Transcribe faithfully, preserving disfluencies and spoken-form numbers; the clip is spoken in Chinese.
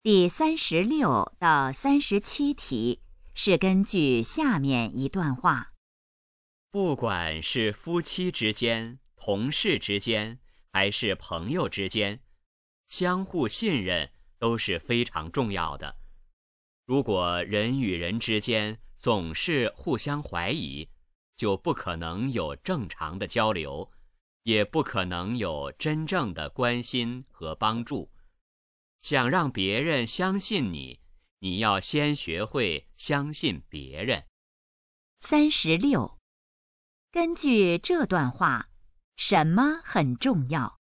第三十六到三十七题是根据下面一段话： 不管是夫妻之间、同事之间，还是朋友之间，相互信任都是非常重要的。如果人与人之间总是互相怀疑，就不可能有正常的交流，也不可能有真正的关心和帮助。想让别人相信你，你要先学会相信别人。 三十六，根据这段话，什么很重要？